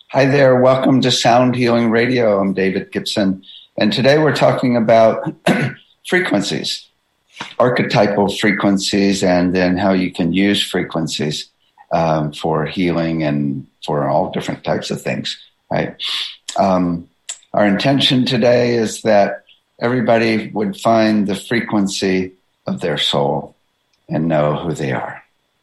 Hi there. Welcome to Sound Healing Radio. I'm David Gibson. And today we're talking about frequencies, archetypal frequencies, and then how you can use frequencies for healing and for all different types of things, right? Our intention today is that everybody would find the frequency of their soul and know who they are.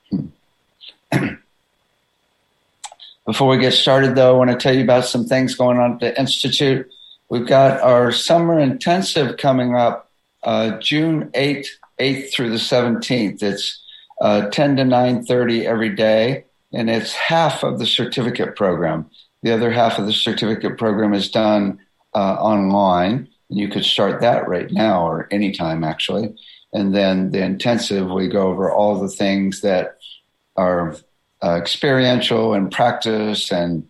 Before we get started, though, I want to tell you about some things going on at the Institute. We've got our summer intensive coming up June 8th through the 17th. It's 10 to 9:30 every day, and it's half of the certificate program. The other half of the certificate program is done online. You could start that right now or anytime, actually. And then the intensive, we go over all the things that are experiential and practice, and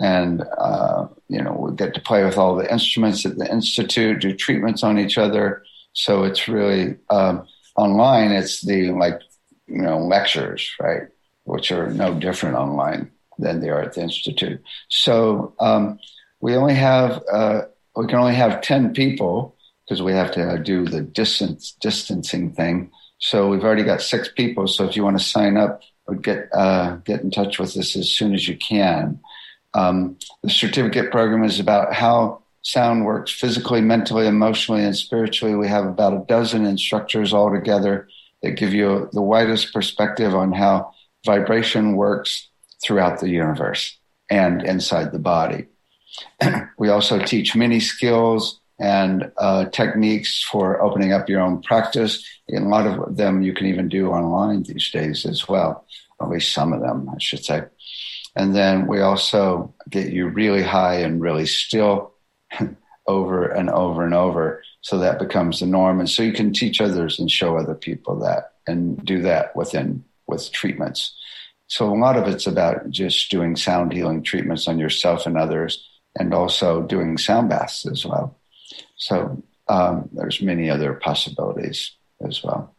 we get to play with all the instruments at the Institute, do treatments on each other. So it's really online. It's the lectures, right, which are no different online than they are at the Institute. So we can only have 10 people because we have to do the distancing thing. So we've already got 6 people. So if you want to sign up, get in touch with us as soon as you can. The certificate program is about how sound works physically, mentally, emotionally, and spiritually. We have about a dozen instructors all together that give you the widest perspective on how vibration works throughout the universe and inside the body. We also teach many skills and techniques for opening up your own practice. And a lot of them you can even do online these days as well, or at least some of them, I should say. And then we also get you really high and really still over and over and over, so that becomes the norm. And so you can teach others and show other people that and do that with treatments. So a lot of it's about just doing sound healing treatments on yourself and others, and also doing sound baths as well. So there's many other possibilities as well.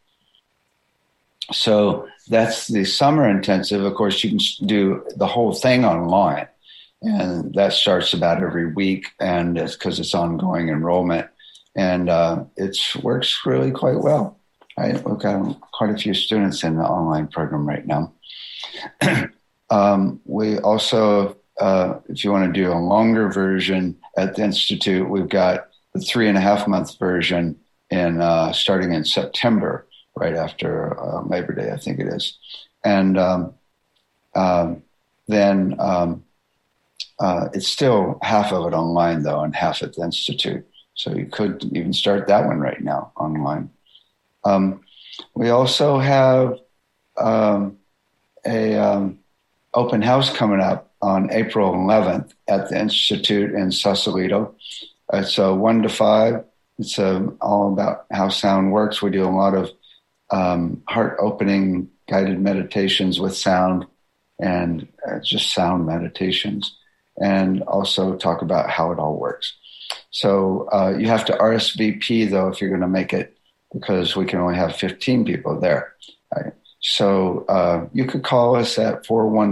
So that's the summer intensive. Of course, you can do the whole thing online, and that starts about every week, and it's because it's ongoing enrollment, and it works really quite well. We've got quite a few students in the online program right now. We also, if you want to do a longer version at the Institute, we've got the 3.5-month version starting in September, right after Labor Day, I think it is. And then it's still half of it online, though, and half at the Institute. So you could even start that one right now online. We also have a open house coming up on April 11th at the Institute in Sausalito. It's 1 to 5. It's all about how sound works. We do a lot of heart-opening guided meditations with sound, and just sound meditations, and also talk about how it all works. So you have to RSVP, though, if you're going to make it, because we can only have 15 people there. Right? So you could call us at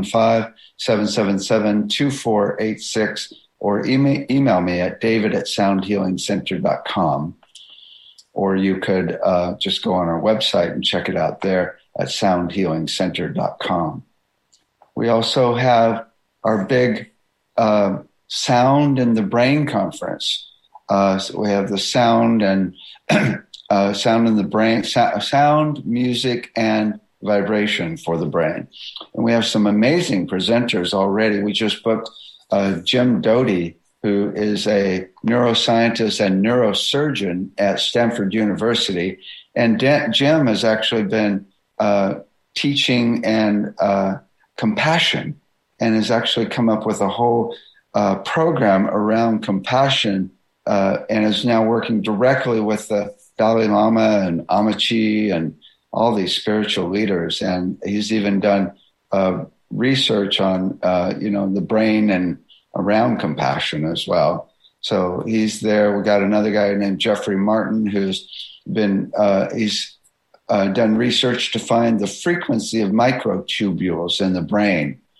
415-777-2486, or email me at david@soundhealingcenter.com. Or you could just go on our website and check it out there at soundhealingcenter.com. We also have our big Sound in the Brain conference. So we have the sound and sound in the brain, sound, music, and vibration for the brain. And we have some amazing presenters already. We just booked Jim Doty, who is a neuroscientist and neurosurgeon at Stanford University. And Jim has actually been teaching and compassion, and has actually come up with a whole program around compassion, and is now working directly with the Dalai Lama and Ammachi and all these spiritual leaders. And he's even done research on, the brain and around compassion as well. So he's there. We got another guy named Jeffrey Martin, who's been, he's done research to find the frequency of microtubules in the brain.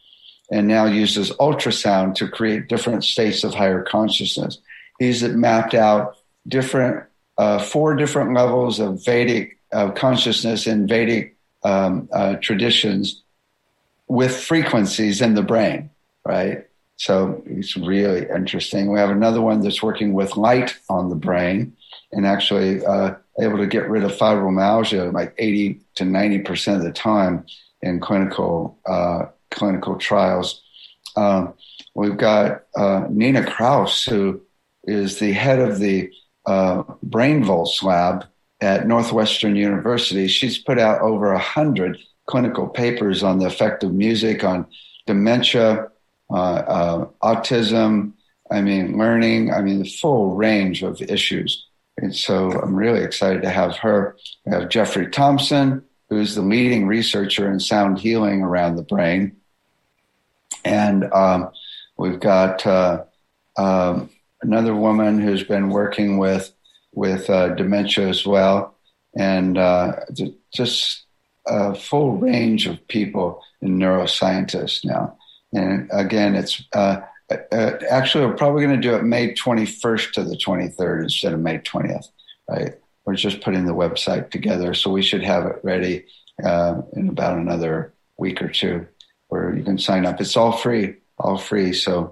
and now uses ultrasound to create different states of higher consciousness. He's mapped out four different levels of Vedic consciousness in Vedic traditions with frequencies in the brain, right? So it's really interesting. We have another one that's working with light on the brain and actually able to get rid of fibromyalgia like 80 to 90% of the time in clinical trials. We've got Nina Kraus, who is the head of the BrainVolts lab at Northwestern University. She's put out over 100 clinical papers on the effect of music on dementia, autism, learning, the full range of issues. And so I'm really excited to have her. We have Jeffrey Thompson, who's the leading researcher in sound healing around the brain. And we've got another woman who's been working with dementia as well. And just a full range of people and neuroscientists now. And again, it's actually we're probably going to do it May 21st to the 23rd instead of May 20th, right? We're just putting the website together, so we should have it ready in about another week or two, where you can sign up. It's all free. So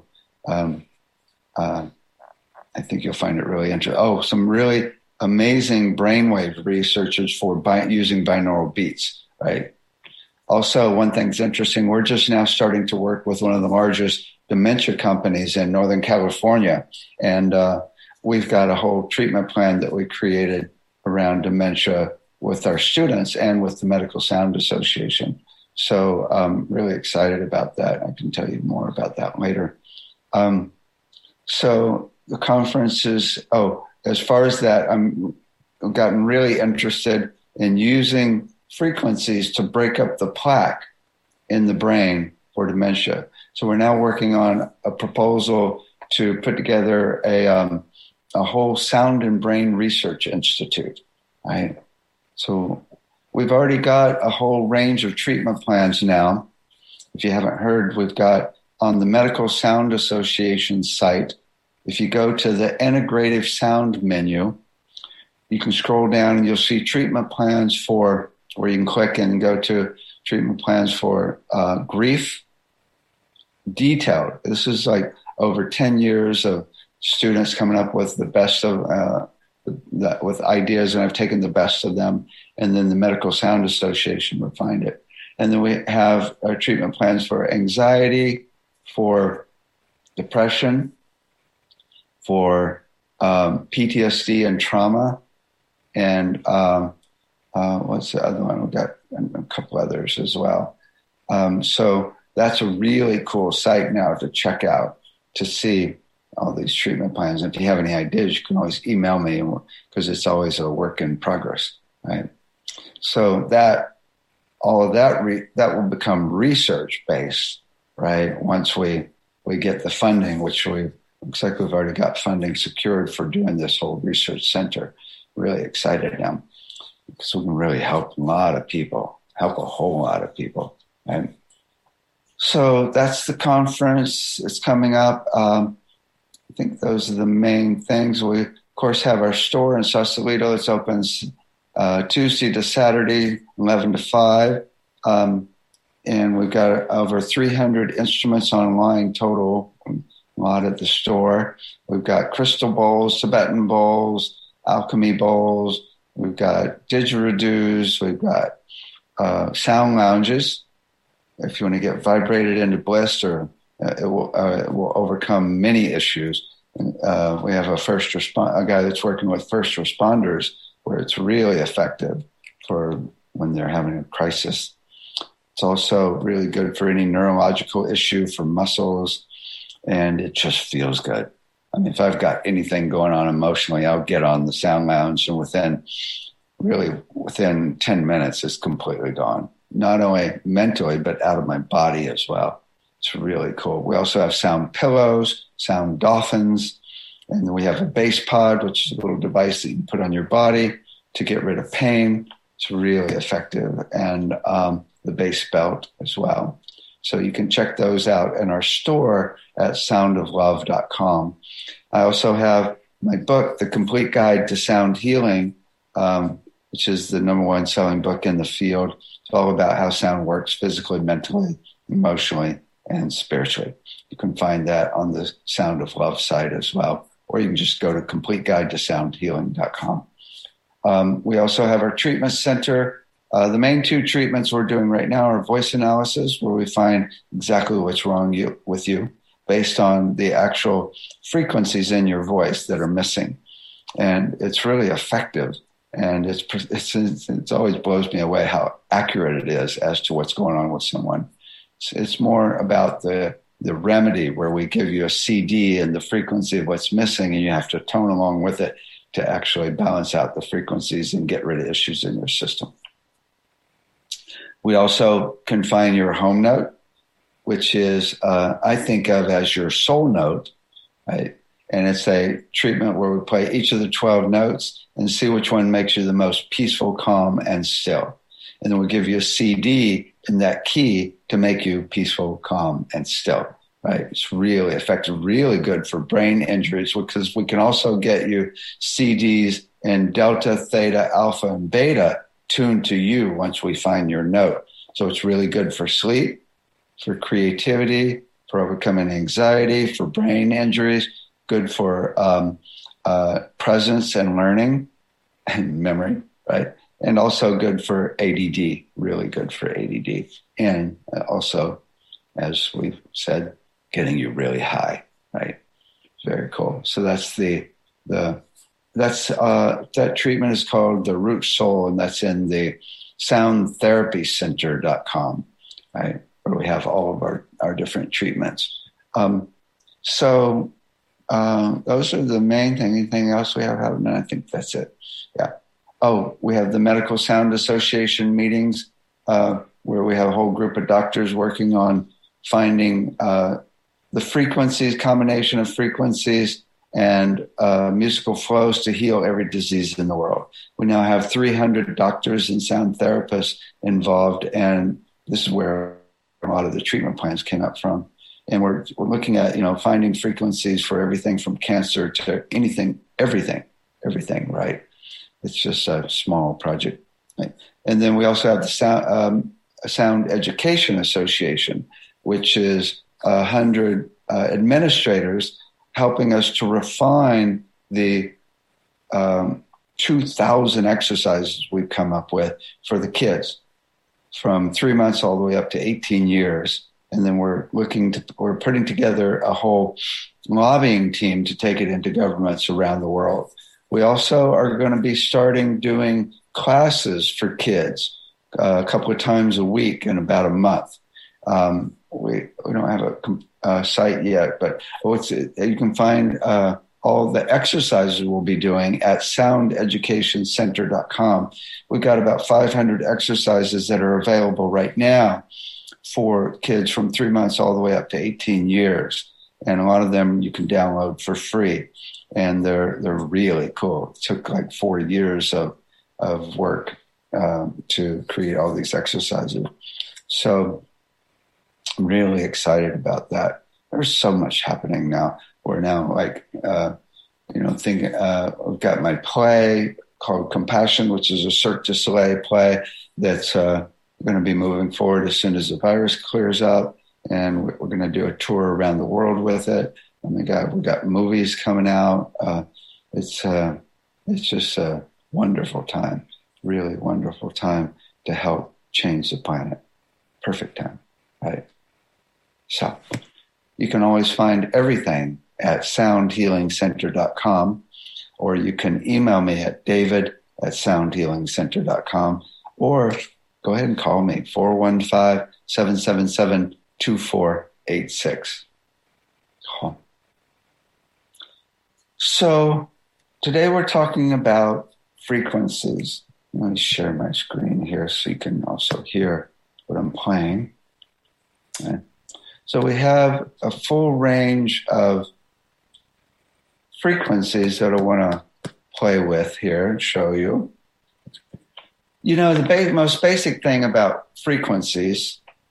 I think you'll find it really interesting. Oh, some really amazing brainwave researchers for using binaural beats, right? Also, one thing's interesting, we're just now starting to work with one of the largest dementia companies in Northern California. And we've got a whole treatment plan that we created around dementia with our students and with the Medical Sound Association. So I'm really excited about that. I can tell you more about that later. So the conference is, as far as that, I've gotten really interested in using frequencies to break up the plaque in the brain for dementia. So we're now working on a proposal to put together a whole sound and brain research institute, right? So we've already got a whole range of treatment plans now. If you haven't heard, we've got on the Medical Sound Association site, if you go to the integrative sound menu, you can scroll down and you'll see treatment plans for, where you can click and go to treatment plans for grief, detailed. This is like over 10 years of students coming up with the best of, with ideas, and I've taken the best of them. And then the Medical Sound Association refined it. And then we have our treatment plans for anxiety, for depression, for PTSD and trauma, and what's the other one? We've got a couple others as well. So that's a really cool site now to check out to see all these treatment plans. And if you have any ideas, you can always email me because it's always a work in progress, right? So that all of that will become research based, right? Once we get the funding, which looks like we've already got funding secured for doing this whole research center. Really excited now because we can really help a lot of people, help a whole lot of people. Right? So that's the conference. It's coming up. I think those are the main things. We, of course, have our store in Sausalito. It's open Tuesday to Saturday, 11 to 5. And we've got over 300 instruments online total, a lot at the store. We've got crystal bowls, Tibetan bowls, alchemy bowls. We've got didgeridoos. We've got sound lounges. If you want to get vibrated into bliss, or it will overcome many issues. We have a guy that's working with first responders, where it's really effective for when they're having a crisis. It's also really good for any neurological issue, for muscles, and it just feels good. I mean, if I've got anything going on emotionally, I'll get on the sound lounge, and within 10 minutes, it's completely gone. Not only mentally, but out of my body as well. It's really cool. We also have sound pillows, sound dolphins, and then we have a bass pod, which is a little device that you can put on your body to get rid of pain. It's really effective. And the bass belt as well. So you can check those out in our store at soundoflove.com. I also have my book, The Complete Guide to Sound Healing, which is the #1 selling book in the field. It's all about how sound works physically, mentally, emotionally, and spiritually. You can find that on the Sound of Love site as well, or you can just go to completeguidetosoundhealing.com. We also have our treatment center. The main 2 treatments we're doing right now are voice analysis, where we find exactly what's wrong with you based on the actual frequencies in your voice that are missing. And it's really effective. And it always blows me away how accurate it is as to what's going on with someone. It's more about the remedy, where we give you a CD and the frequency of what's missing, and you have to tone along with it to actually balance out the frequencies and get rid of issues in your system. We also can find your home note, which is, I think of as your soul note, right? And it's a treatment where we play each of the 12 notes and see which one makes you the most peaceful, calm, and still. And then we give you a CD in that key to make you peaceful, calm, and still, right? It's really effective, really good for brain injuries, because we can also get you CDs in delta, theta, alpha, and beta tuned to you once we find your note. So it's really good for sleep, for creativity, for overcoming anxiety, for brain injuries, good for presence and learning and memory, right? And also good for ADD, really good for ADD. And also, as we've said, getting you really high, right? Very cool. So that's that treatment is called the Root Soul, and that's in the soundtherapycenter.com, right? Where we have all of our different treatments. So those are the main thing. Anything else we have happening? I think that's it. Yeah. Oh, we have the Medical Sound Association meetings, where we have a whole group of doctors working on finding the frequencies, combination of frequencies and musical flows to heal every disease in the world. We now have 300 doctors and sound therapists involved, and this is where a lot of the treatment plans came up from. And we're looking at, finding frequencies for everything from cancer to anything, everything, right? It's just a small project. Right? And then we also have the Sound Education Association, which is 100 administrators helping us to refine the 2,000 exercises we've come up with for the kids from 3 months all the way up to 18 years. And then we're putting together a whole lobbying team to take it into governments around the world. We also are going to be starting doing classes for kids a couple of times a week in about a month. We don't have a site yet, but you can find all the exercises we'll be doing at soundeducationcenter.com. We've got about 500 exercises that are available right now for kids from 3 months all the way up to 18 years. And a lot of them you can download for free. And they're really cool. It took like 4 years of work to create all these exercises. So I'm really excited about that. There's so much happening now. We're now thinking, I've got my play called Compassion, which is a Cirque du Soleil play that's going to be moving forward as soon as the virus clears up. And we're going to do a tour around the world with it. And we got movies coming out. It's just a wonderful time, really wonderful time to help change the planet. Perfect time, right? So you can always find everything at soundhealingcenter.com, or you can email me at david@soundhealingcenter.com, or go ahead and call me, 415-777-2486. Cool. So today we're talking about frequencies. Let me share my screen here so you can also hear what I'm playing. Okay. So we have a full range of frequencies that I want to play with here and show you. The most basic thing about frequencies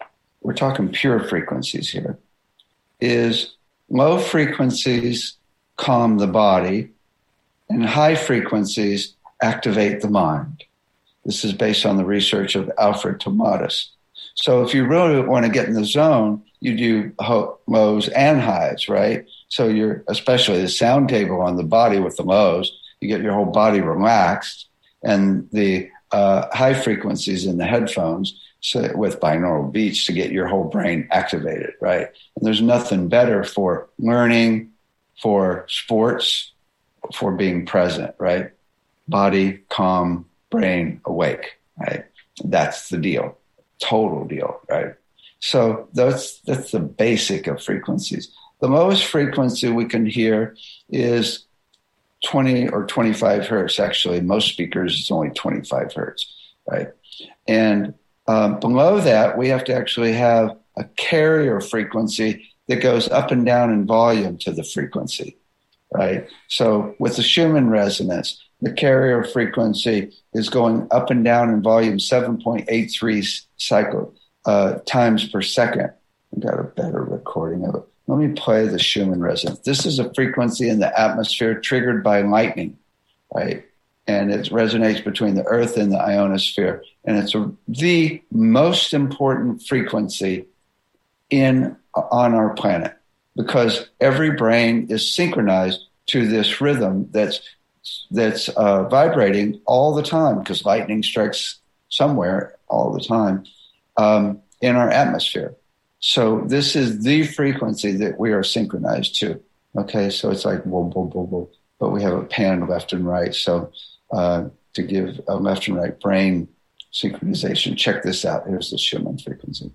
we're talking pure frequencies here, is low frequencies calm the body and high frequencies activate the mind. This is based on the research of Alfred Tomatis. So if you really want to get in the zone, you do lows and highs, right? So you're, especially the sound table on the body with the lows, you get your whole body relaxed, and the high frequencies in the headphones, so with binaural beats, to get your whole brain activated, right? And there's nothing better for learning, for sports, for being present, right? Body calm, brain awake, right? That's the deal, total deal, right? So that's the basic of frequencies. The lowest frequency we can hear is 20 or 25 hertz. Actually, most speakers, it's only 25 hertz, right? And below that, we have to actually have a carrier frequency that goes up and down in volume to the frequency, right? So with the Schumann resonance, the carrier frequency is going up and down in volume 7.83 cycle times per second. I've got a better recording of it. Let me play the Schumann resonance. This is a frequency in the atmosphere triggered by lightning, right? And it resonates between the Earth and the ionosphere. And it's the most important frequency on our planet, because every brain is synchronized to this rhythm that's vibrating all the time, because lightning strikes somewhere all the time in our atmosphere. So this is the frequency that we are synchronized to. Okay, so it's like whoa, whoa, whoa, whoa. But we have a pan left and right. So to give a left and right brain synchronization, check this out. Here's the Schumann frequency.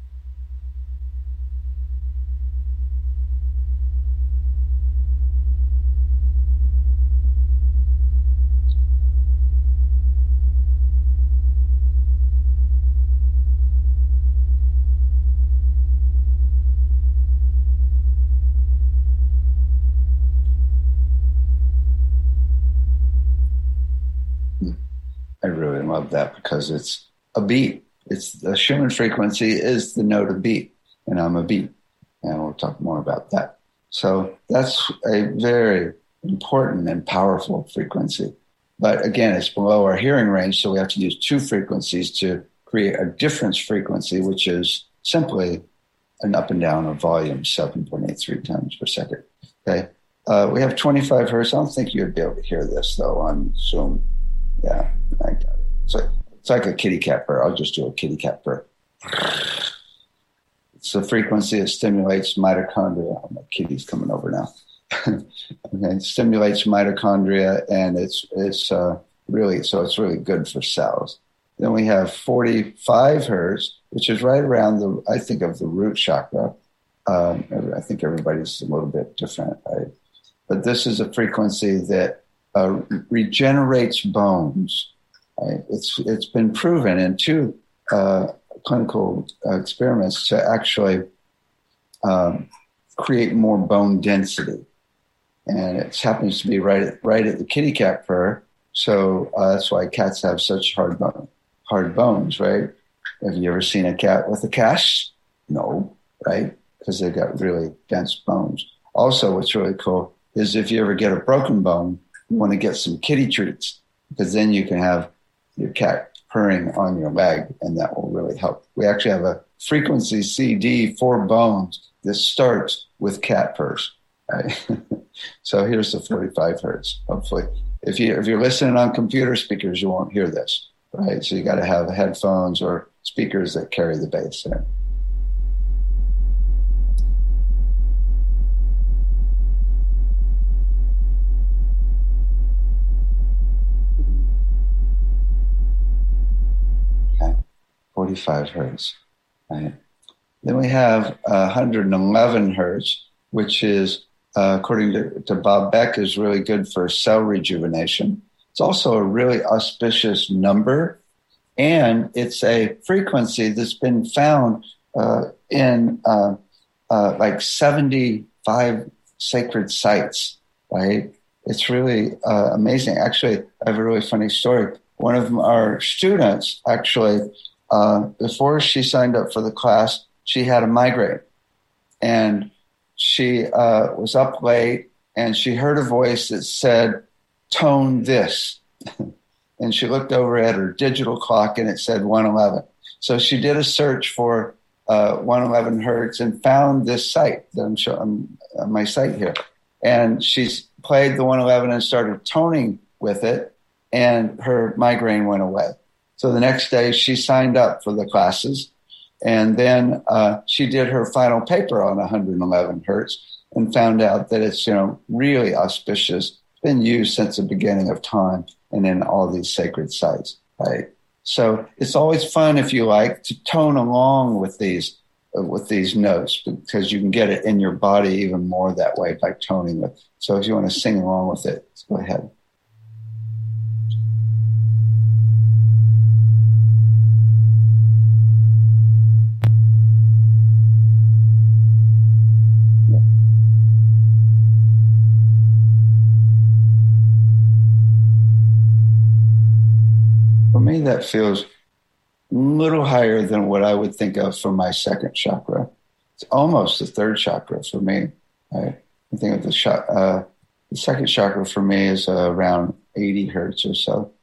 I really love that because it's a beat. It's the Schumann frequency is the note of beat, and I'm a beat, and we'll talk more about that. So that's a very important and powerful frequency. But again, it's below our hearing range, so we have to use two frequencies to create a difference frequency, which is simply an up and down of volume 7.83 times per second. Okay, we have 25 hertz. I don't think you'd be able to hear this though on Zoom. Yeah, I got it. It's like a kitty cat purr. I'll just do a kitty cat purr. It's the frequency that stimulates mitochondria. Oh, my kitty's coming over now. Okay, it stimulates mitochondria, and it's really good for cells. Then we have 45 hertz, which is right around the root chakra. I think everybody's a little bit different, right? But this is a frequency that regenerates bones. Right? It's been proven in two clinical experiments to actually create more bone density, and it happens to be right at the kitty cat purr. So that's why cats have such hard bones, right? Have you ever seen a cat with a cast? No, right? Because they've got really dense bones. Also, what's really cool is if you ever get a broken bone, you want to get some kitty treats, because then you can have your cat purring on your leg, and that will really help. We actually have a frequency CD for bones that starts with cat purrs. Right? So here's the 45 hertz. Hopefully, if you're listening on computer speakers, you won't hear this, right? So you got to have headphones or speakers that carry the bass there. Okay, 45 hertz. Right. Then we have 111 hertz, which is, according to Bob Beck, is really good for cell rejuvenation. It's also a really auspicious number, and it's a frequency that's been found in like 75 sacred sites, right? It's really amazing. Actually, I have a really funny story. One of our students, actually, before she signed up for the class, she had a migraine, and she was up late, and she heard a voice that said, "Tone this." And she looked over at her digital clock, and it said 111. So she did a search for 111 hertz and found this site that I'm showing on my site here. And she played the 111 and started toning with it, and her migraine went away. So the next day she signed up for the classes, and then she did her final paper on 111 hertz and found out that it's, really auspicious. It's been used since the beginning of time and in all these sacred sites, right? So it's always fun, if you like, to tone along with these notes, because you can get it in your body even more that way by toning with. So if you want to sing along with it, go ahead. For me, that feels a little higher than what I would think of for my second chakra. It's almost the third chakra for me. Right? I think of the second chakra for me is around 80 hertz or so.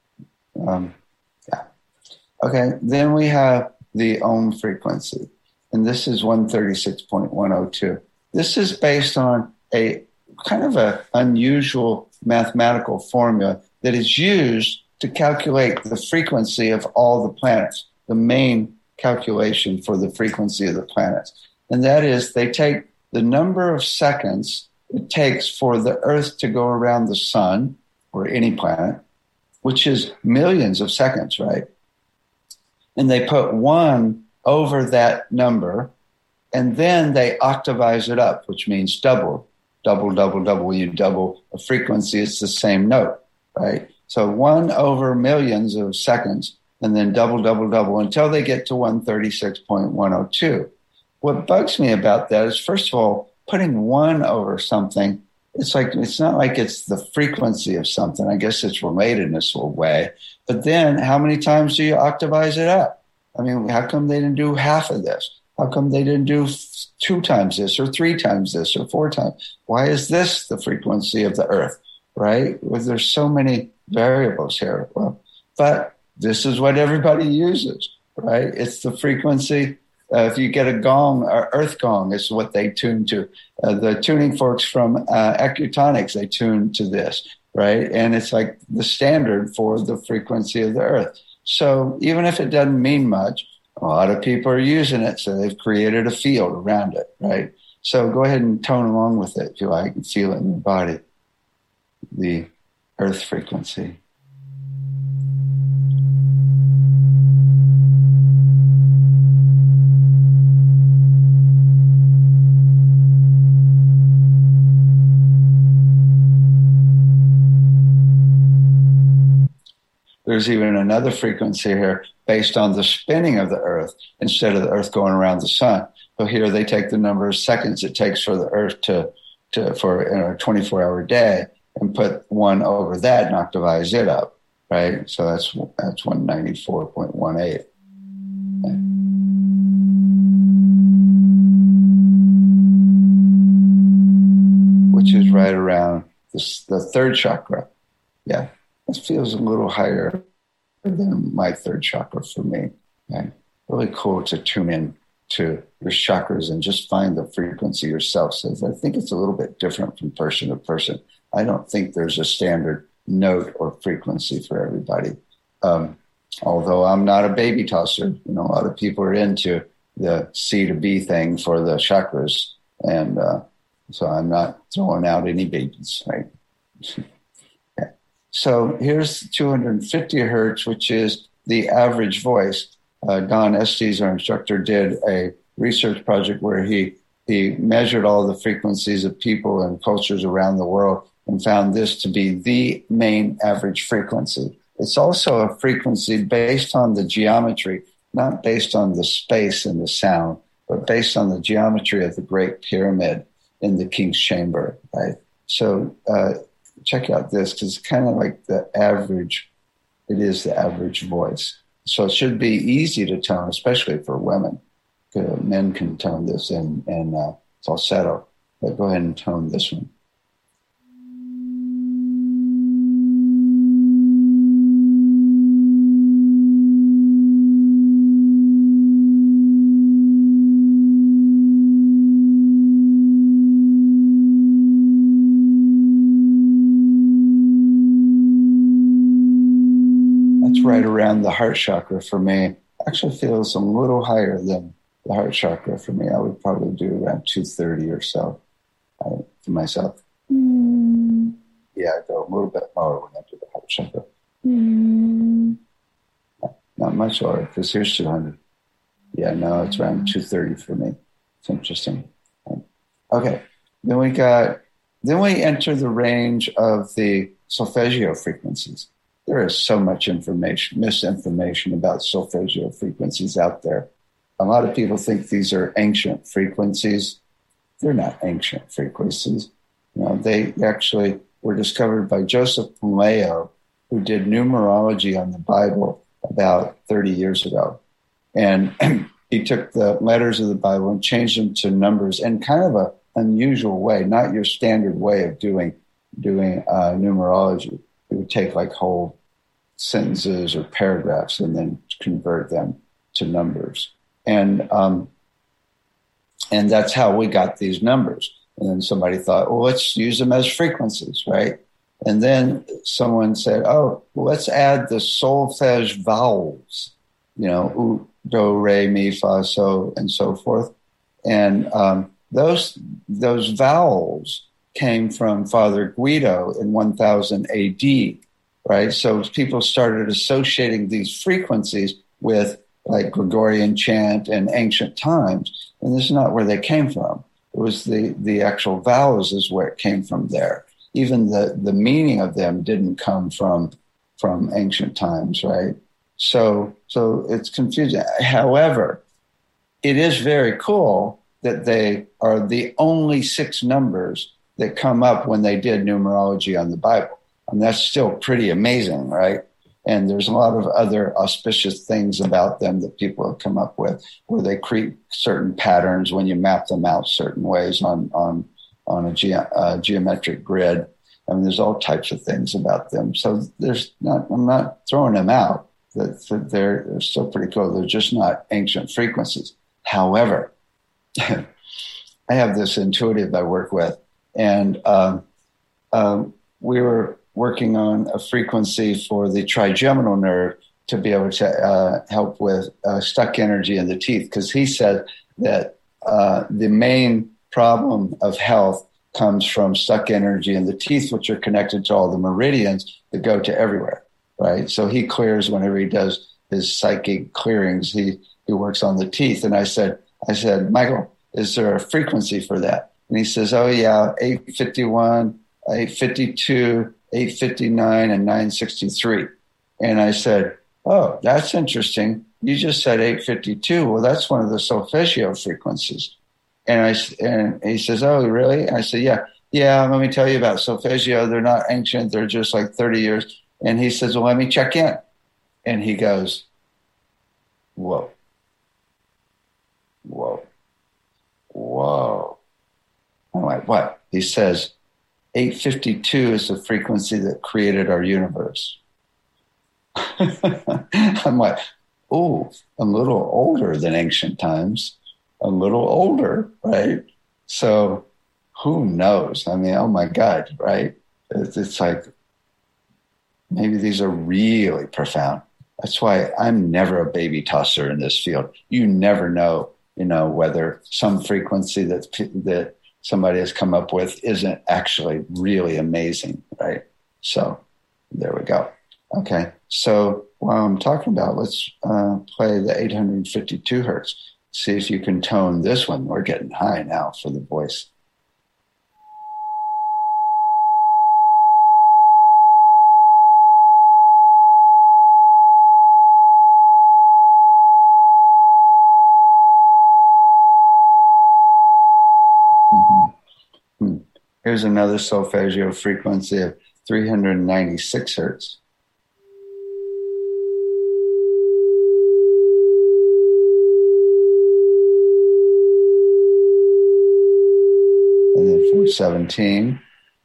Yeah. Okay, then we have the Om frequency, and this is 136.102. This is based on a kind of a unusual mathematical formula that is used to calculate the frequency of all the planets, the main calculation for the frequency of the planets. And that is, they take the number of seconds it takes for the Earth to go around the sun, or any planet, which is millions of seconds, right? And they put 1 over that number, and then they octavize it up, which means double. Double, double, double. You double a frequency, it's the same note, right? So 1 over millions of seconds, and then double, double, double, until they get to 136.102. What bugs me about that is, first of all, putting 1 over something, it's not like it's the frequency of something. I guess it's related in this way. But then how many times do you octavize it up? I mean, how come they didn't do half of this? How come they didn't do 2 times this, or 3 times this, or 4 times? Why is this the frequency of the Earth, right? Well, there's so many variables here. Well, but this is what everybody uses, right? It's the frequency. If you get a gong, or earth gong is what they tune to. The tuning forks from Ecutonics, they tune to this, right? And it's like the standard for the frequency of the Earth. So even if it doesn't mean much, a lot of people are using it, so they've created a field around it, right? So go ahead and tone along with it if you like, and feel it in your body, the Earth frequency. There's even another frequency here based on the spinning of the Earth instead of the Earth going around the sun. So here they take the number of seconds it takes for the Earth for a 24-hour day and put 1 over that and octavize it up, right? So that's 194.18. Okay. Which is right around the third chakra. Yeah. This feels a little higher than my third chakra for me. Okay? Really cool to tune in to your chakras and just find the frequency yourself. So I think it's a little bit different from person to person. I don't think there's a standard note or frequency for everybody. Although I'm not a baby tosser, a lot of people are into the C to B thing for the chakras. And so I'm not throwing out any babies, right? So here's 250 hertz, which is the average voice. Don Estes, our instructor, did a research project where he measured all the frequencies of people and cultures around the world and found this to be the main average frequency. It's also a frequency based on the geometry, not based on the space and the sound, but based on the geometry of the Great Pyramid in the King's Chamber, right? So, check out this, because it's kind of like the average. It is the average voice. So it should be easy to tone, especially for women, men can tone this in falsetto. But go ahead and tone this one. Right around the heart chakra for me. Actually feels a little higher than the heart chakra for me. I would probably do around 230 or so for myself. Yeah, I go a little bit lower when I do the heart chakra. Not much lower, because here's 200. Yeah, no, it's around 230 for me. It's interesting. Okay, then we enter the range of the solfeggio frequencies. There is so much misinformation about solfeggio frequencies out there. A lot of people think these are ancient frequencies. They're not ancient frequencies. They actually were discovered by Joseph Pumleo, who did numerology on the Bible about 30 years ago. And he took the letters of the Bible and changed them to numbers in kind of an unusual way, not your standard way of doing numerology. It would take like whole sentences or paragraphs and then convert them to numbers. And that's how we got these numbers. And then somebody thought, well, let's use them as frequencies, right? And then someone said, oh, well, let's add the solfege vowels, u, do, re, mi, fa, so, and so forth. And those vowels came from Father Guido in 1000 AD, right? So people started associating these frequencies with like Gregorian chant and ancient times. And this is not where they came from. It was the actual vowels is where it came from there. Even the meaning of them didn't come from ancient times, right? So it's confusing. However, it is very cool that they are the only 6 numbers that come up when they did numerology on the Bible. And that's still pretty amazing, right? And there's a lot of other auspicious things about them that people have come up with, where they create certain patterns when you map them out certain ways on a geometric grid. I mean, there's all types of things about them. So I'm not throwing them out. They're still pretty cool. They're just not ancient frequencies. However, I have this intuitive I work with, and we were working on a frequency for the trigeminal nerve to be able to help with stuck energy in the teeth, because he said that the main problem of health comes from stuck energy in the teeth, which are connected to all the meridians that go to everywhere, right? So he clears whenever he does his psychic clearings, he works on the teeth. And I said, Michael, is there a frequency for that? And he says, oh yeah, 851, 852, 859, and 963. And I said, oh, that's interesting. You just said 852. Well, that's one of the solfeggio frequencies. And he says, oh, really? And I said, yeah, let me tell you about solfeggio. They're not ancient. They're just like 30 years. And he says, well, let me check in. And he goes, whoa. I'm like, what? He says, 852 is the frequency that created our universe. I'm like, oh, I'm a little older than ancient times. A little older, right? So who knows? I mean, oh my God, right? It's like, maybe these are really profound. That's why I'm never a baby tosser in this field. You never know, whether some frequency that somebody has come up with isn't actually really amazing, right? So there we go. Okay, so while I'm talking about, let's play the 852 hertz. See if you can tone this one. We're getting high now for the voice. Here's another solfeggio frequency of 396 hertz. 217.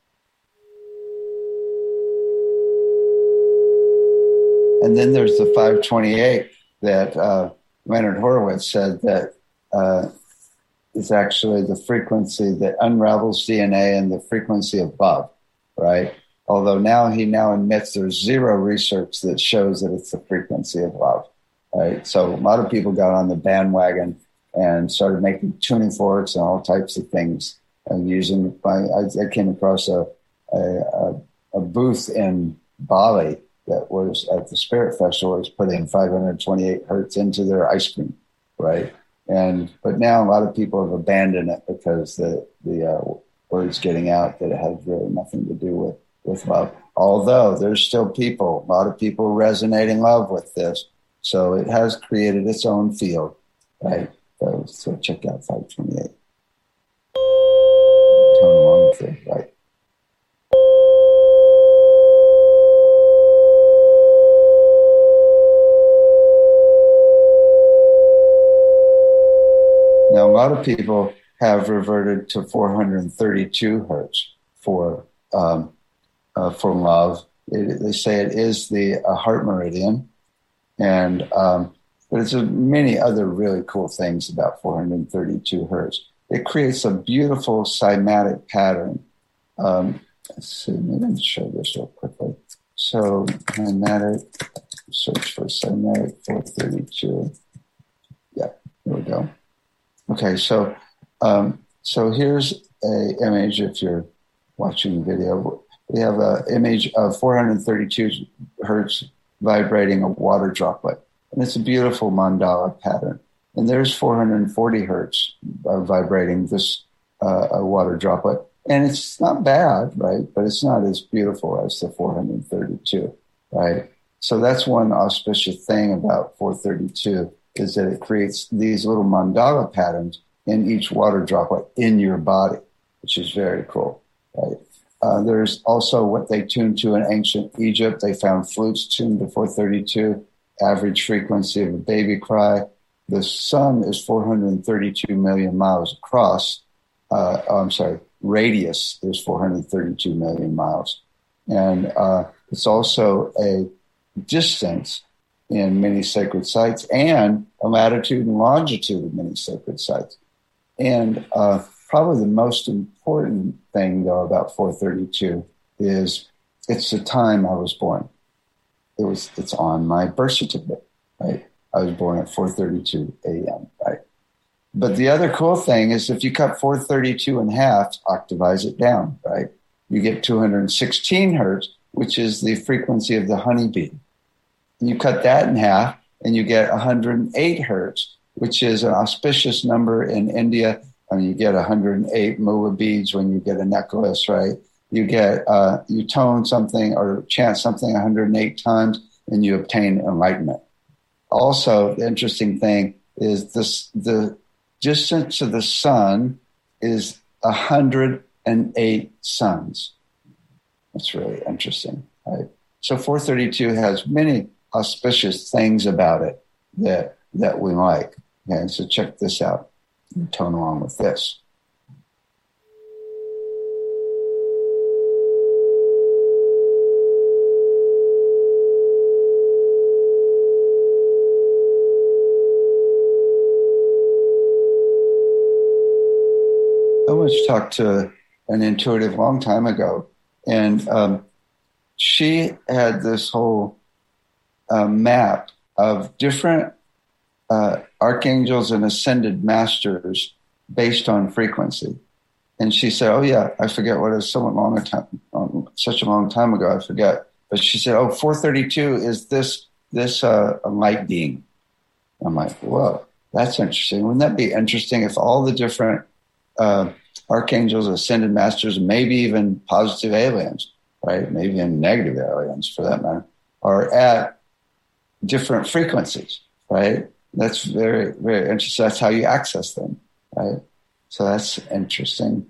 And then there's the 528 that Leonard Horowitz said that is actually the frequency that unravels DNA and the frequency of love, right? Although he now admits there's zero research that shows that it's the frequency of love, right? So a lot of people got on the bandwagon and started making tuning forks and all types of things and using. I came across a booth in Bali that was at the Spirit Festival was putting 528 hertz into their ice cream, right? But now a lot of people have abandoned it because the word's getting out that it has really nothing to do with love. Although there's still a lot of people resonating love with this. So it has created its own field, right? So check out 528. Tone along with it, right? Now, a lot of people have reverted to 432 hertz for love. They say it is the heart meridian, but it's many other really cool things about 432 hertz. It creates a beautiful cymatic pattern. Let's see, maybe I'll show this real quickly. So, cymatic, search for cymatic 432. Yeah, here we go. Okay, so here's an image. If you're watching the video, we have an image of 432 hertz vibrating a water droplet, and it's a beautiful mandala pattern. And there's 440 hertz vibrating this a water droplet, and it's not bad, right? But it's not as beautiful as the 432, right? So that's one auspicious thing about 432. Is that it creates these little mandala patterns in each water droplet in your body, which is very cool, right? There's also what they tuned to in ancient Egypt. They found flutes tuned to 432, average frequency of a baby cry. The sun is 432 million miles across. Radius is 432 million miles. And it's also a distance in many sacred sites and a latitude and longitude of many sacred sites. And probably the most important thing, though, about 432 is it's the time I was born. It's on my birth certificate, right? I was born at 4:32 a.m., right? But the other cool thing is if you cut 432 in half, octavize it down, right? You get 216 hertz, which is the frequency of the honeybee. And you cut that in half and you get 108 hertz, which is an auspicious number in India. I mean, you get 108 mulla beads when you get a necklace, right? You get, you tone something or chant something 108 times and you obtain enlightenment. Also, the interesting thing is the distance to the sun is 108 suns. That's really interesting, right? So 432 has many auspicious things about it that we like. Okay, so check this out. Tone along with this. I once talked to an intuitive long time ago, and she had this whole map of different archangels and ascended masters based on frequency. And she said, "Oh yeah, I forget what it was such a long time ago. I forget." But she said, "Oh, 432 is this light being." I'm like, "Whoa, that's interesting. Wouldn't that be interesting if all the different archangels, ascended masters, and maybe even positive aliens, right? Maybe even negative aliens for that matter, are at different frequencies, right?" That's very, very interesting. That's how you access them, right? So that's interesting.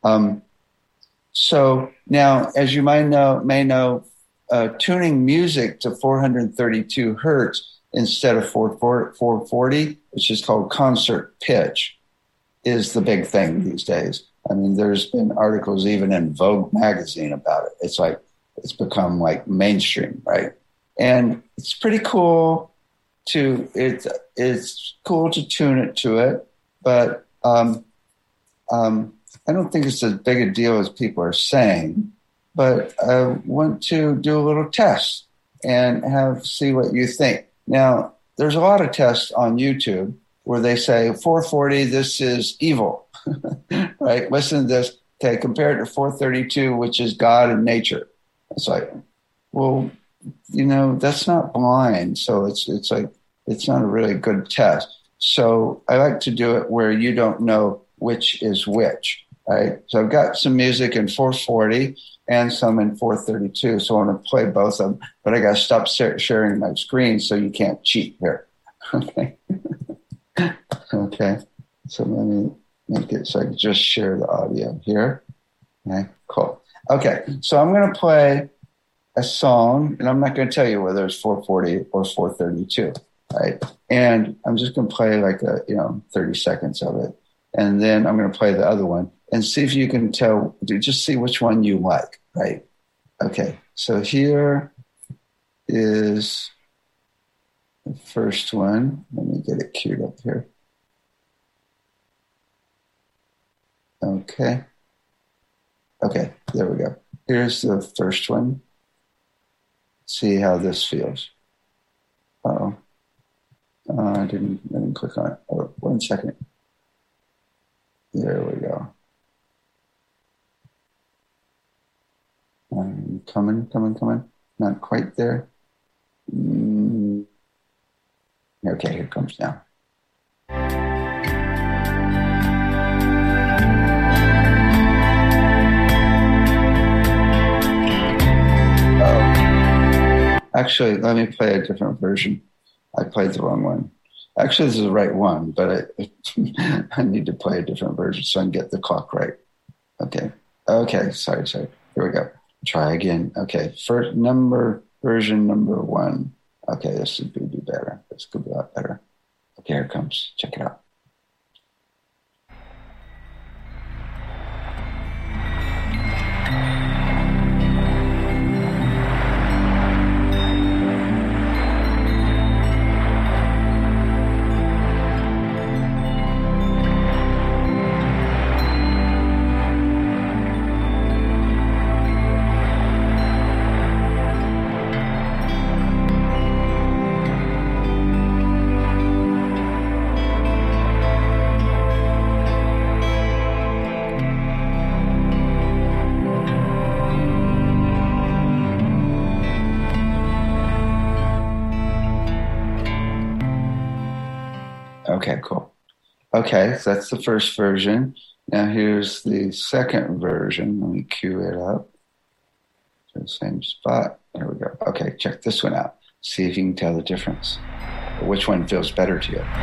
So now, as you may know, tuning music to 432 hertz instead of 440, which is called concert pitch, is the big thing these days. I mean, there's been articles even in Vogue magazine about it. It's like, it's become like mainstream, right? And it's pretty cool it's cool to tune it to it, but I don't think it's as big a deal as people are saying. But I want to do a little test and see what you think. Now, there's a lot of tests on YouTube where they say 440, this is evil, right? Listen to this. Okay, compare it to 432, which is God and nature. It's like, well, that's not blind. So it's like, it's not a really good test. So I like to do it where you don't know which is which, right? So I've got some music in 440 and some in 432. So I'm going to play both of them, but I got to stop sharing my screen so you can't cheat here. Okay. Okay. So let me make it so I can just share the audio here. Okay, cool. Okay. So I'm going to play a song, and I'm not going to tell you whether it's 440 or 432, right? And I'm just going to play like 30 seconds of it. And then I'm going to play the other one and see if you can tell, just see which one you like, right? Okay, so here is the first one. Let me get it queued up here. Okay. Okay, there we go. Here's the first one. See how this feels. Uh-oh. I didn't click on it. Oh, 1 second. There we go. Coming. Not quite there. Okay, here it comes now. Actually, let me play a different version. I played the wrong one. Actually, this is the right one, but I need to play a different version so I can get the clock right. Okay. Sorry. Here we go. Try again. Okay. Version number 1. Okay, this would be better. This could be a lot better. Okay, here it comes. Check it out. Okay, cool. Okay, so that's the first version. Now here's the second version. Let me cue it up to the same spot. There we go. Okay, check this one out. See if you can tell the difference. Which one feels better to you?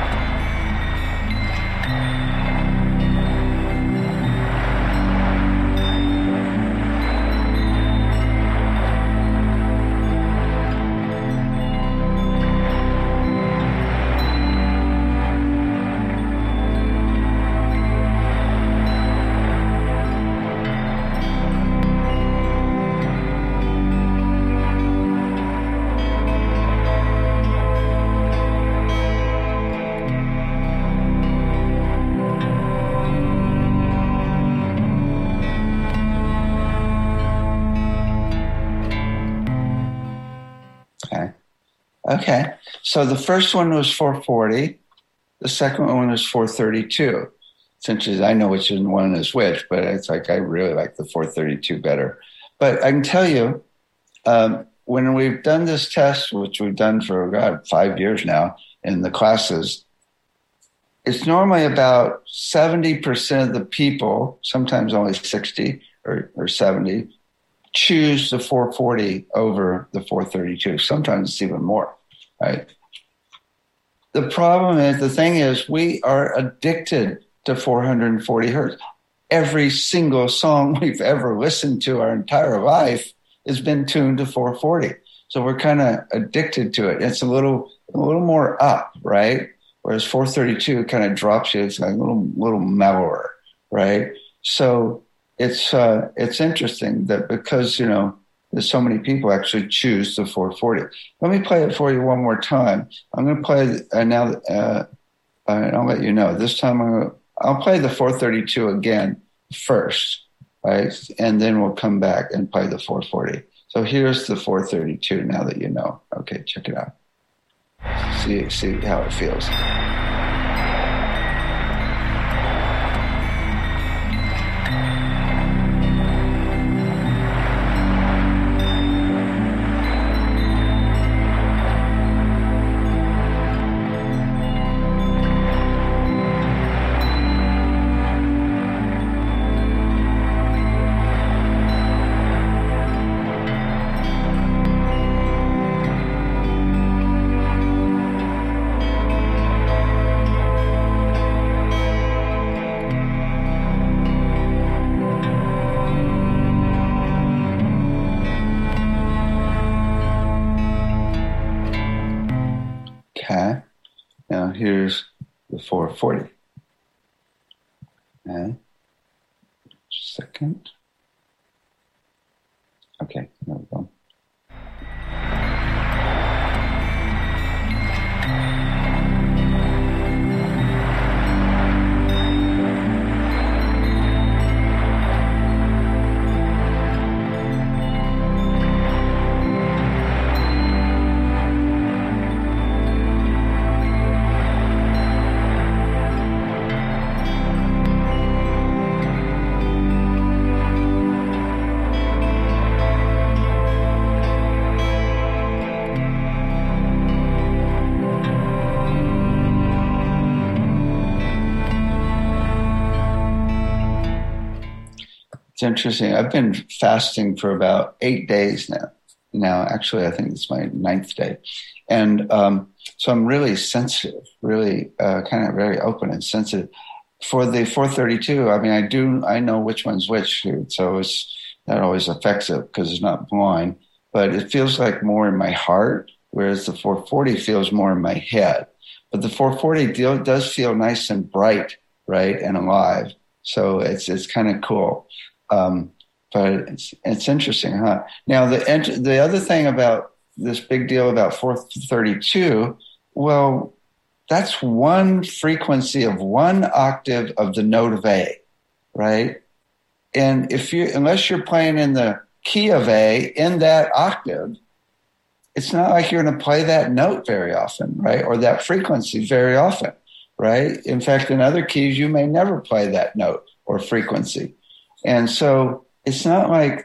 Okay, so the first one was 440. The second one was 432. Essentially, I know which one is which, but it's like I really like the 432 better. But I can tell you, when we've done this test, which we've done for 5 years now in the classes, it's normally about 70% of the people, sometimes only 60 or 70, choose the 440 over the 432. Sometimes it's even more, right? The thing is, we are addicted to 440 hertz. Every single song we've ever listened to our entire life has been tuned to 440. So we're kind of addicted to it. It's a little more up, right? Whereas 432 kind of drops you. It's like a little mellower, right? So it's interesting that because, there's so many people actually choose the 440. Let me play it for you one more time. I'm going to play now, and I'll let you know. This time I'll play the 432 again first, right? And then we'll come back and play the 440. So here's the 432 now that you know. Okay, check it out. See how it feels. Okay. Now here's the 440. Okay. Second. Okay, there we go. It's interesting. I've been fasting for about 8 days now. Actually, I think it's my 9th day. And so I'm really sensitive, really kind of very open and sensitive. For the 432, I mean, I know which one's which. So that always affects it because it's not blind. But it feels like more in my heart, whereas the 440 feels more in my head. But the 440 does feel nice and bright, right, and alive. So it's kind of cool. But it's interesting, huh? Now, the other thing about this big deal about 432, well, that's one frequency of one octave of the note of A, right? And unless you're playing in the key of A in that octave, it's not like you're going to play that note very often, right? Or that frequency very often, right? In fact, in other keys, you may never play that note or frequency. And so it's not like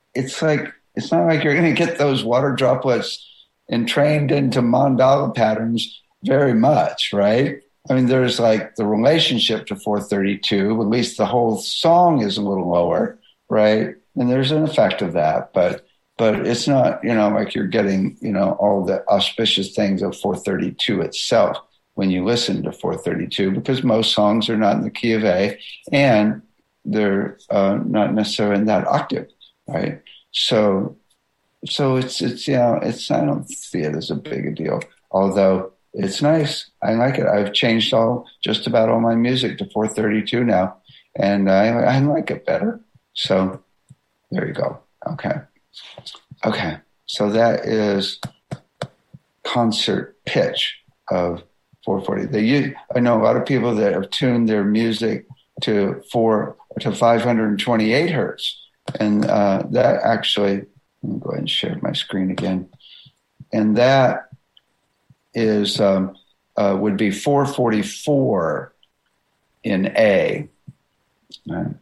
you're going to get those water droplets entrained into mandala patterns very much, right? I mean, there's like the relationship to 432, at least the whole song is a little lower, right? And there's an effect of that, but it's not, like you're getting, all the auspicious things of 432 itself when you listen to 432, because most songs are not in the key of A, and they're not necessarily in that octave, right? So it's I don't see it as a big a deal, although it's nice. I like it. I've changed just about all my music to 432 now, and I like it better. So there you go. Okay. So that is concert pitch of 440. I know a lot of people that have tuned their music to 528 hertz. And that actually, let me go ahead and share my screen again. And that is would be 444 in A. Right?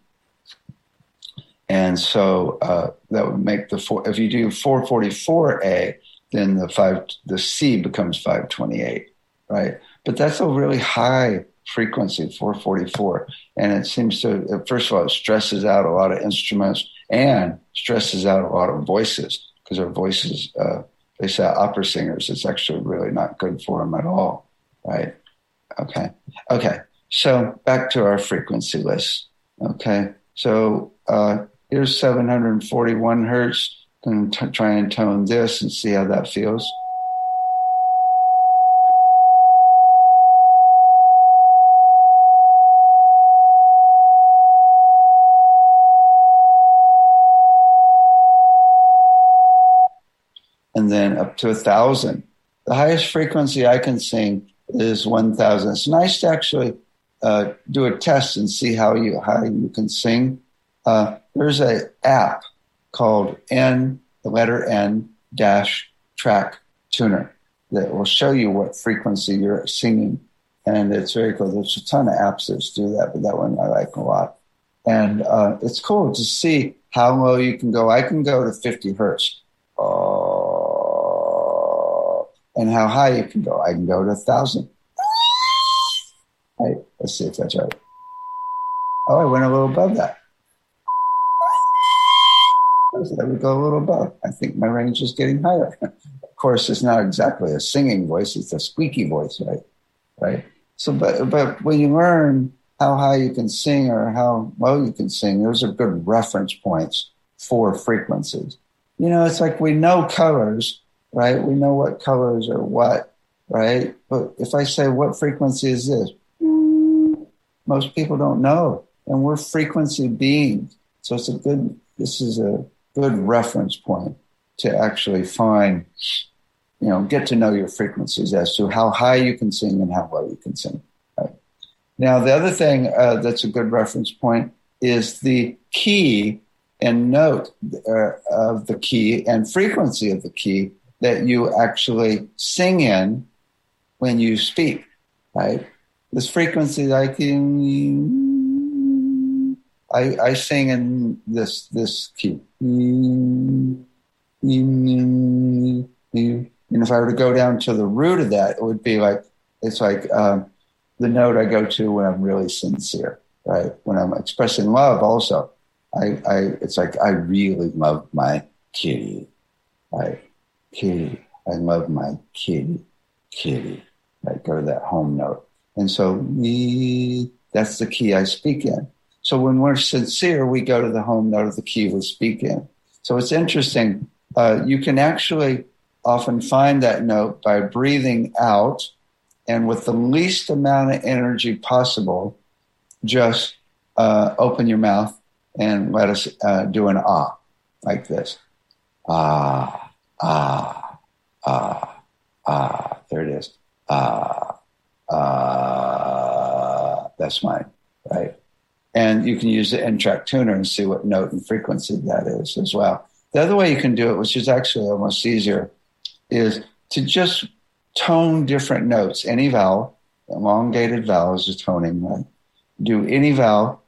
And so that would make if you do 444A, then the C becomes 528, right? But that's a really high frequency, 444. And it seems to, first of all, it stresses out a lot of instruments and stresses out a lot of voices, because our voices, they say opera singers, it's actually really not good for them at all, right? Okay. So back to our frequency list. Okay. So here's 741 hertz. I'm going to try and tone this and see how that feels. and then up to 1,000. The highest frequency I can sing is 1,000. It's nice to actually do a test and see how you can sing. There's an app called the letter N dash track tuner that will show you what frequency you're singing. And it's very cool. There's a ton of apps that do that, but that one I like a lot. And it's cool to see how low you can go. I can go to 50 hertz. And how high you can go. I can go to 1,000. Right, let's see if that's right. Oh, I went a little above that. There we go, a little above. I think my range is getting higher. Of course, it's not exactly a singing voice; it's a squeaky voice, right? Right. So, but when you learn how high you can sing or how low you can sing, those are good reference points for frequencies. You know, it's like we know colors, right? We know what colors are what, right? But if I say, what frequency is this? Most people don't know. And we're frequency beings. So this is a good reference point to actually find, get to know your frequencies as to how high you can sing and how low you can sing. Right? Now, the other thing that's a good reference point is the key and note of the key and frequency of the key that you actually sing in when you speak, right? This frequency I sing in this key. And if I were to go down to the root of that, it would be like, it's like the note I go to when I'm really sincere, right? When I'm expressing love also. It's like, I really love my kitty, right? Kitty. I love my kitty. Right? Go to that home note. And so that's the key I speak in. So when we're sincere, we go to the home note of the key we speak in. So it's interesting. You can actually often find that note by breathing out and with the least amount of energy possible, just open your mouth and let us do an ah, like this. Ah, ah, ah, ah. There it is. Ah. That's mine, right? And you can use the N-track tuner and see what note and frequency that is as well. The other way you can do it, which is actually almost easier, is to just tone different notes. Any vowel, elongated vowels is toning, right? Do any vowel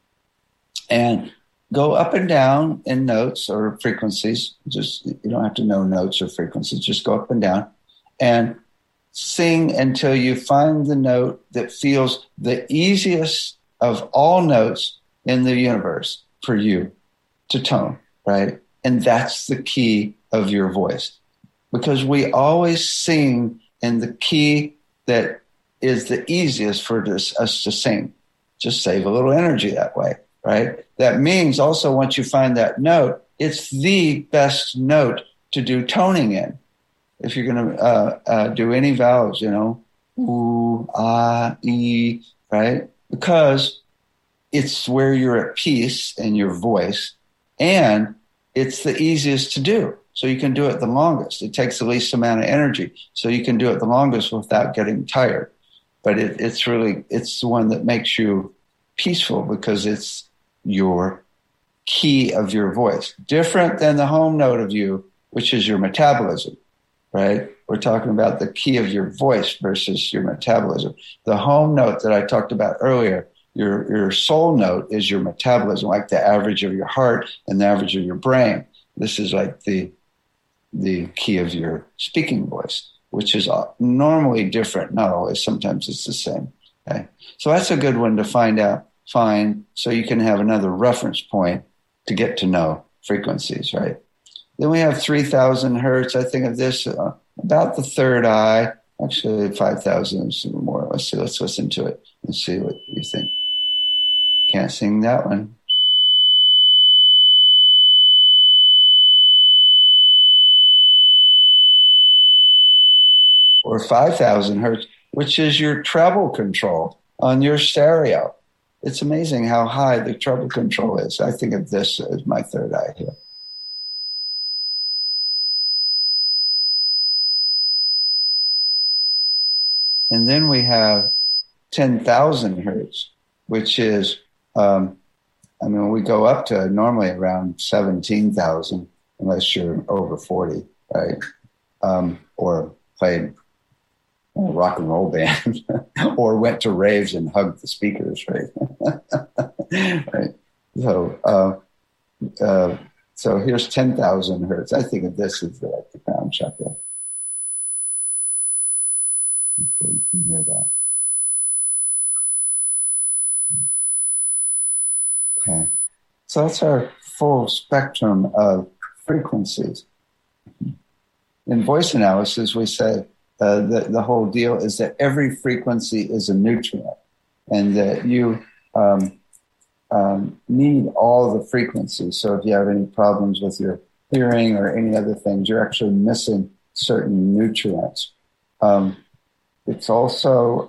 and go up and down in notes or frequencies. Just, you don't have to know notes or frequencies, just go up and down and sing until you find the note that feels the easiest of all notes in the universe for you to tone, right? And that's the key of your voice. Because we always sing in the key that is the easiest for us to sing. Just save a little energy that way, right? That means also once you find that note, it's the best note to do toning in. If you're going to do any vowels, ooh, ah, e, right? Because it's where you're at peace in your voice, and it's the easiest to do. So you can do it the longest. It takes the least amount of energy. So you can do it the longest without getting tired. But it's the one that makes you peaceful because it's your key of your voice. Different than the home note of you, which is your metabolism. Right? We're talking about the key of your voice versus your metabolism. The home note that I talked about earlier, your soul note is your metabolism, like the average of your heart and the average of your brain. This is like the key of your speaking voice, which is normally different, not always. Sometimes it's the same. Okay? So that's a good one to find so you can have another reference point to get to know frequencies, right? Then we have 3,000 hertz. I think of this about the third eye. Actually, 5,000 is more. Let's see. Let's listen to it and see what you think. Can't sing that one. Or 5,000 hertz, which is your treble control on your stereo. It's amazing how high the treble control is. I think of this as my third eye here. And then we have 10,000 hertz, which is, we go up to normally around 17,000, unless you're over 40, right? Or played a rock and roll band, or went to raves and hugged the speakers, right? Right. So here's 10,000 hertz. I think of this as the crown chakra. Hopefully you can hear that. Okay. So that's our full spectrum of frequencies. In voice analysis, we say the whole deal is that every frequency is a nutrient, and that you need all the frequencies. So if you have any problems with your hearing or any other things, you're actually missing certain nutrients. It's also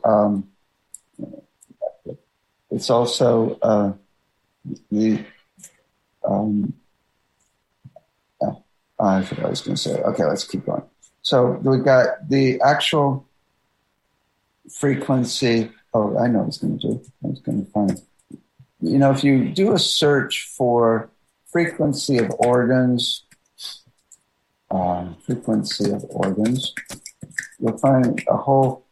I forgot what I was going to say. Okay, let's keep going. So we got the actual frequency. Oh, I know what I was going to do. I was going to find, if you do a search for frequency of organs, you'll find a whole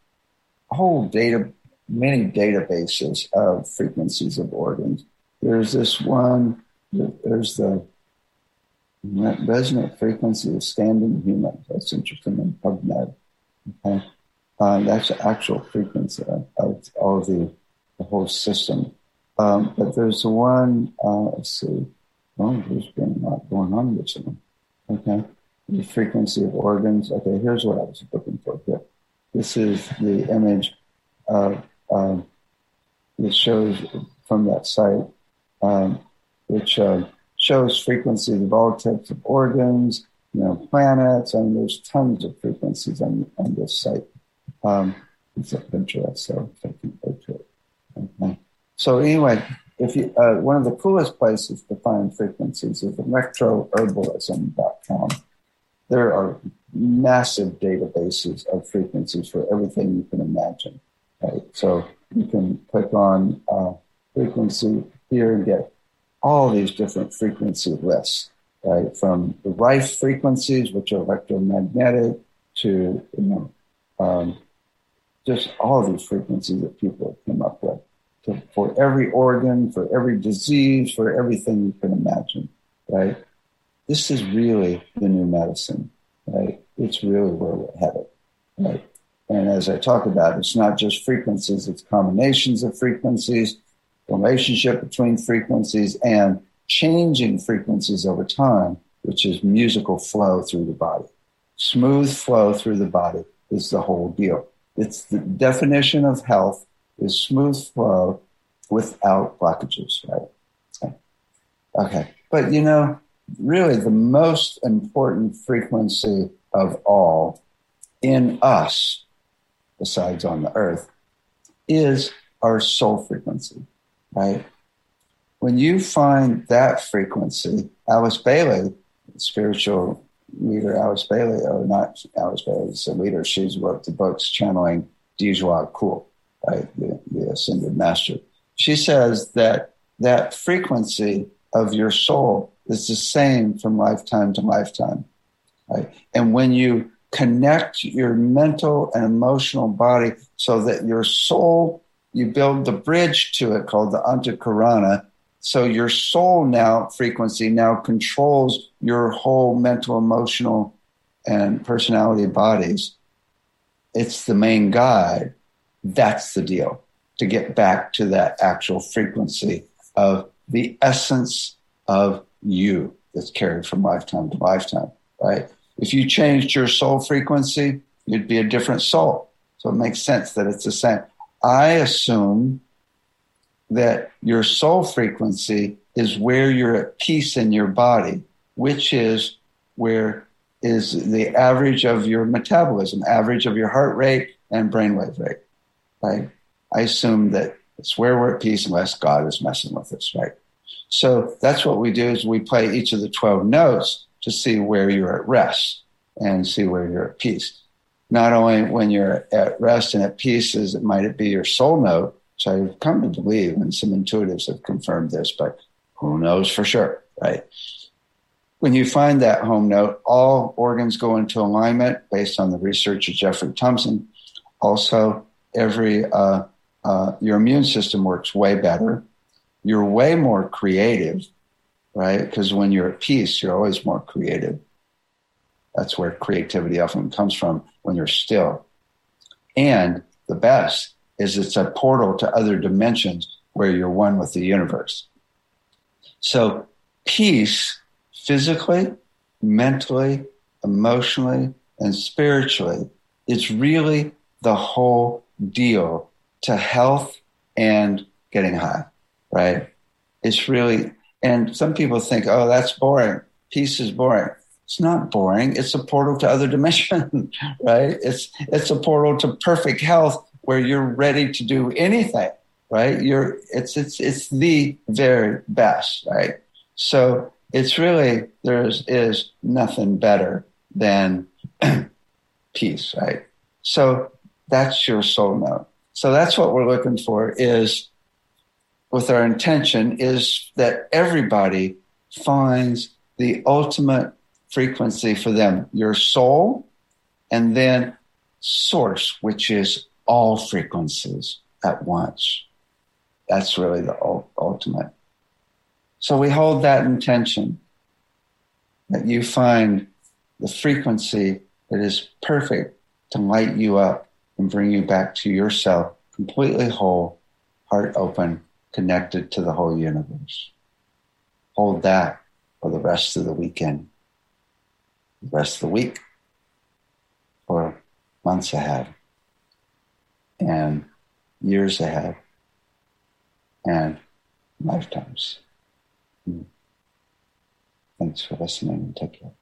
many databases of frequencies of organs. There's this one, there's the resonant frequency of standing humans. That's interesting in PubMed. Okay. That's the actual frequency of all the whole system. But there's the one, let's see. Oh, there's been a lot going on with this one. Okay. The frequency of organs. Okay, here's what I was looking for here. This is the image it shows from that site, which shows frequencies of all types of organs, planets. There's tons of frequencies on this site. It's a Pinterest, so I can go to it. Okay. So anyway, if you one of the coolest places to find frequencies is electroherbalism.com. There are massive databases of frequencies for everything you can imagine. Right? So you can click on frequency here and get all these different frequency lists, right? From the Rife frequencies, which are electromagnetic, to just all these frequencies that people have come up with. So for every organ, for every disease, for everything you can imagine, right? This is really the new medicine, right? It's really where we're headed, right? And as I talk about, it's not just frequencies, it's combinations of frequencies, relationship between frequencies, and changing frequencies over time, which is musical flow through the body. Smooth flow through the body is the whole deal. It's the definition of health is smooth flow without blockages, right? Okay. But, really the most important frequency of all in us, besides on the earth, is our soul frequency, right? When you find that frequency, Alice Bailey, spiritual leader Alice Bailey, or not Alice Bailey, it's a leader, she's wrote the books channeling Dijwa Kul, right? The ascended master. She says that frequency of your soul is the same from lifetime to lifetime, right? And when you connect your mental and emotional body so that your soul, you build the bridge to it called the Antakarana. So your soul frequency now controls your whole mental, emotional, and personality bodies. It's the main guide. That's the deal, to get back to that actual frequency of the essence of you that's carried from lifetime to lifetime, right? If you changed your soul frequency, you'd be a different soul. So it makes sense that it's the same. I assume that your soul frequency is where you're at peace in your body, which is where is the average of your metabolism, average of your heart rate and brainwave rate, right? I assume that it's where we're at peace unless God is messing with us, right? So that's what we do is we play each of the 12 notes to see where you're at rest and see where you're at peace. not only when you're at rest and at peace, as it might be your soul note, which I've come to believe, and some intuitives have confirmed this, but who knows for sure, right? When you find that home note, all organs go into alignment based on the research of Jeffrey Thompson. Also, your immune system works way better. You're way more creative, right? Because when you're at peace, you're always more creative. That's where creativity often comes from, when you're still. And the best is it's a portal to other dimensions where you're one with the universe. So peace, physically, mentally, emotionally, and spiritually, it's really the whole deal to health and getting high, right? It's really, and some people think, oh, that's boring. Peace is boring. It's not boring. It's a portal to other dimensions, right? It's a portal to perfect health where you're ready to do anything, right? It's the very best, right? So it's really, is nothing better than peace, right? So that's your soul note. So that's what we're looking for, is with our intention, is that everybody finds the ultimate frequency for them, your soul, and then source, which is all frequencies at once. That's really the ultimate. So we hold that intention, that you find the frequency that is perfect to light you up and bring you back to yourself, completely whole, heart open, connected to the whole universe. Hold that for the rest of the weekend, the rest of the week, for months ahead, and years ahead, and lifetimes. Thanks for listening, and take care.